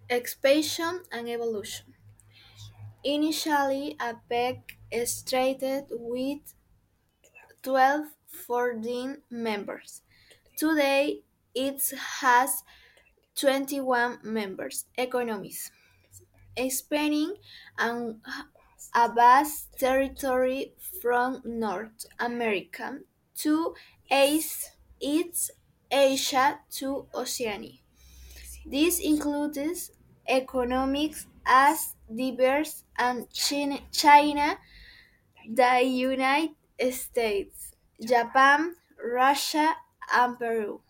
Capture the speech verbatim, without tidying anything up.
Expansion and evolution. Initially, APEC started with twelve, fourteen members. Today, it has twenty-one members. Economies. Spanning an, a vast territory from North America to East, East Asia to Oceania. This includes economies as diverse as China, China, the United States, Japan, Russia, and Peru.